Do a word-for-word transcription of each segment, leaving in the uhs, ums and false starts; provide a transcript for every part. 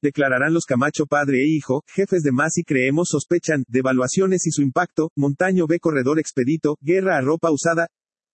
Declararán los Camacho padre e hijo, jefes de Más y Creemos sospechan, de evaluaciones y su impacto, Montaño ve corredor expedito, guerra a ropa usada.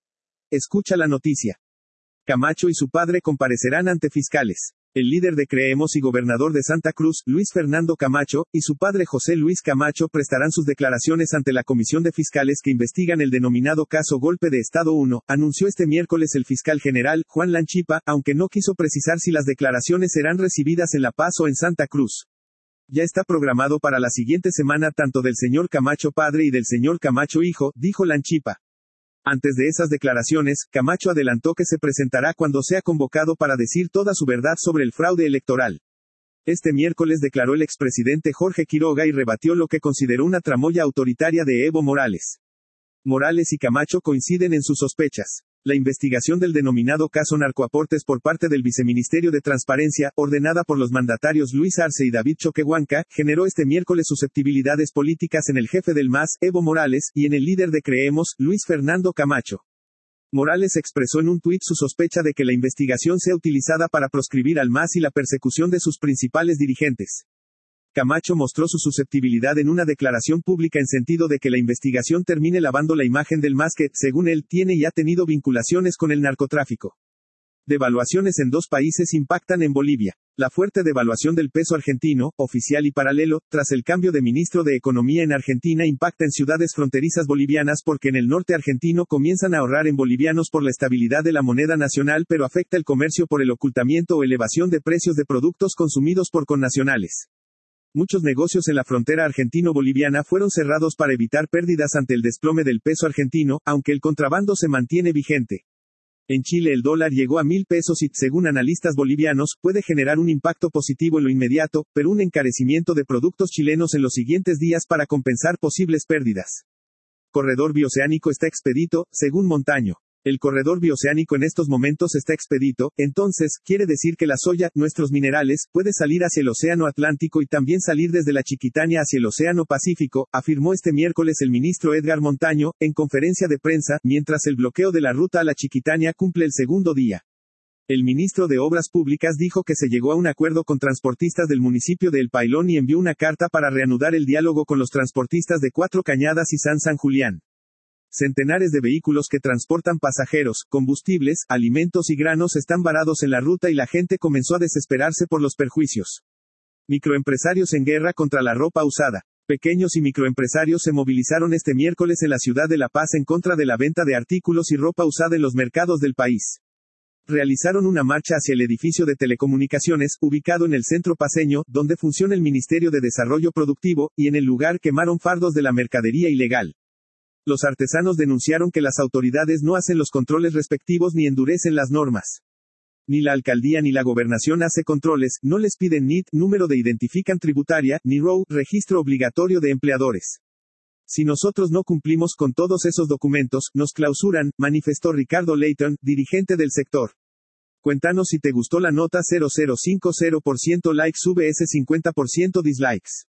Escucha la noticia. Camacho y su padre comparecerán ante fiscales. El líder de Creemos y gobernador de Santa Cruz, Luis Fernando Camacho, y su padre José Luis Camacho prestarán sus declaraciones ante la Comisión de Fiscales que investigan el denominado caso Golpe de Estado uno, anunció este miércoles el fiscal general, Juan Lanchipa, aunque no quiso precisar si las declaraciones serán recibidas en La Paz o en Santa Cruz. Ya está programado para la siguiente semana tanto del señor Camacho padre y del señor Camacho hijo, dijo Lanchipa. Antes de esas declaraciones, Camacho adelantó que se presentará cuando sea convocado para decir toda su verdad sobre el fraude electoral. Este miércoles declaró el expresidente Jorge Quiroga y rebatió lo que consideró una tramoya autoritaria de Evo Morales. Morales y Camacho coinciden en sus sospechas. La investigación del denominado caso narcoaportes por parte del Viceministerio de Transparencia, ordenada por los mandatarios Luis Arce y David Choquehuanca, generó este miércoles susceptibilidades políticas en el jefe del M A S, Evo Morales, y en el líder de Creemos, Luis Fernando Camacho. Morales expresó en un tuit su sospecha de que la investigación sea utilizada para proscribir al M A S y la persecución de sus principales dirigentes. Camacho mostró su susceptibilidad en una declaración pública en sentido de que la investigación termine lavando la imagen del M A S que, según él, tiene y ha tenido vinculaciones con el narcotráfico. Devaluaciones en dos países impactan en Bolivia. La fuerte devaluación del peso argentino, oficial y paralelo, tras el cambio de ministro de Economía en Argentina impacta en ciudades fronterizas bolivianas porque en el norte argentino comienzan a ahorrar en bolivianos por la estabilidad de la moneda nacional pero afecta el comercio por el ocultamiento o elevación de precios de productos consumidos por connacionales. Muchos negocios en la frontera argentino-boliviana fueron cerrados para evitar pérdidas ante el desplome del peso argentino, aunque el contrabando se mantiene vigente. En Chile el dólar llegó a mil pesos y, según analistas bolivianos, puede generar un impacto positivo en lo inmediato, pero un encarecimiento de productos chilenos en los siguientes días para compensar posibles pérdidas. Corredor bioceánico está expedito, según Montaño. El corredor bioceánico en estos momentos está expedito, entonces, quiere decir que la soya, nuestros minerales, puede salir hacia el Océano Atlántico y también salir desde la Chiquitania hacia el Océano Pacífico, afirmó este miércoles el ministro Edgar Montaño, en conferencia de prensa, mientras el bloqueo de la ruta a la Chiquitania cumple el segundo día. El ministro de Obras Públicas dijo que se llegó a un acuerdo con transportistas del municipio de El Pailón y envió una carta para reanudar el diálogo con los transportistas de Cuatro Cañadas y San San Julián. Centenares de vehículos que transportan pasajeros, combustibles, alimentos y granos están varados en la ruta y la gente comenzó a desesperarse por los perjuicios. Microempresarios en guerra contra la ropa usada. Pequeños y microempresarios se movilizaron este miércoles en la ciudad de La Paz en contra de la venta de artículos y ropa usada en los mercados del país. Realizaron una marcha hacia el edificio de telecomunicaciones, ubicado en el centro paceño, donde funciona el Ministerio de Desarrollo Productivo, y en el lugar quemaron fardos de la mercadería ilegal. Los artesanos denunciaron que las autoridades no hacen los controles respectivos ni endurecen las normas. Ni la alcaldía ni la gobernación hace controles, no les piden N I T, número de identificación tributaria, ni R O W, registro obligatorio de empleadores. Si nosotros no cumplimos con todos esos documentos, nos clausuran, manifestó Ricardo Leighton, dirigente del sector. Cuéntanos si te gustó la nota. Cero cero cinco cero por ciento likes, V S cincuenta por ciento dislikes.